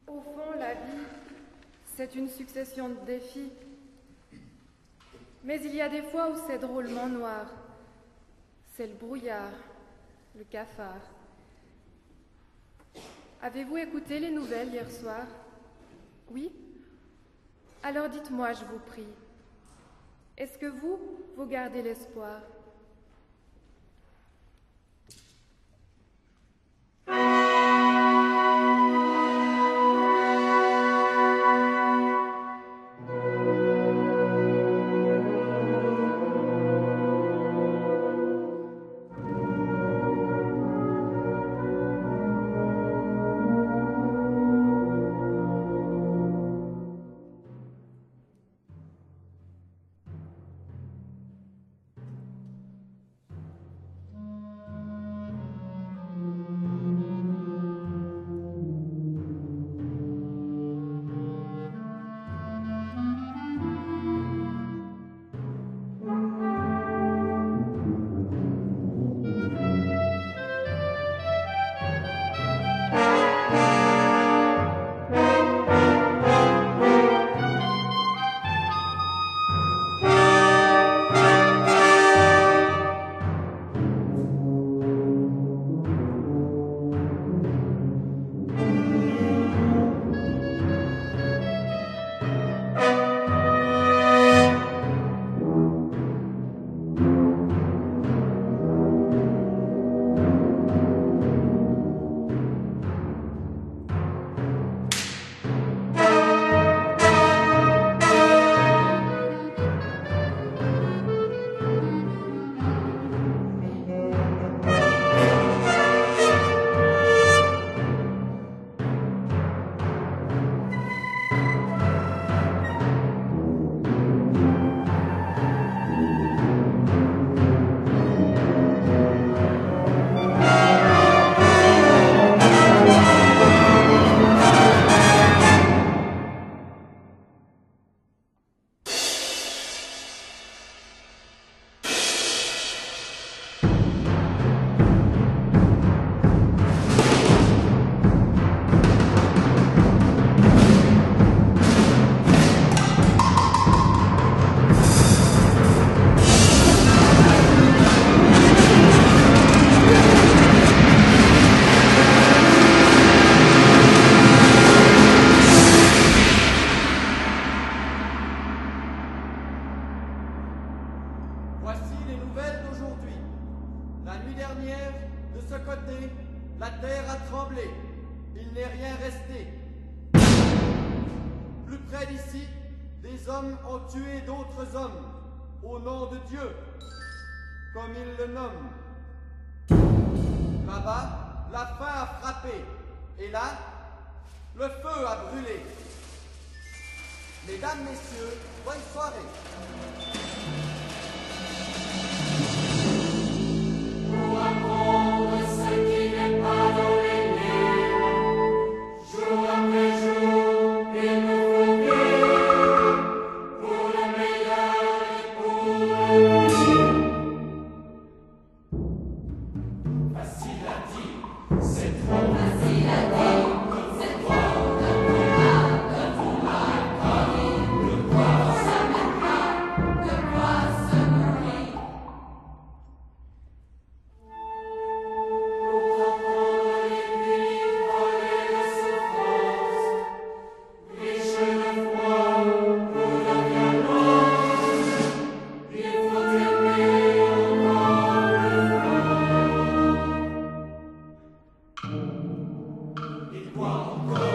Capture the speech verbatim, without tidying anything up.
Au fond, la vie, c'est une succession de défis. Mais il y a des fois où c'est drôlement noir. C'est le brouillard, le cafard. Avez-vous écouté les nouvelles hier soir? Oui? Alors dites-moi, je vous prie. Est-ce que vous, vous gardez l'espoir? Là-bas, la faim a frappé, et là, le feu a brûlé. Mesdames, Messieurs, bonne soirée. Pour apprendre ce qui n'est pas dans les livres, jour après jour, il nous faut vivre, pour le meilleur et pour le pire. Facile à dire, c'est trop facile à dire, c'est trop de vouloir, de vouloir être de quoi ça m'éclate, de quoi se nourrir. Pour apprendre les vivres et les souffrances, riche de foi ou de violence, il faut aimer encore le froid. Il doit encore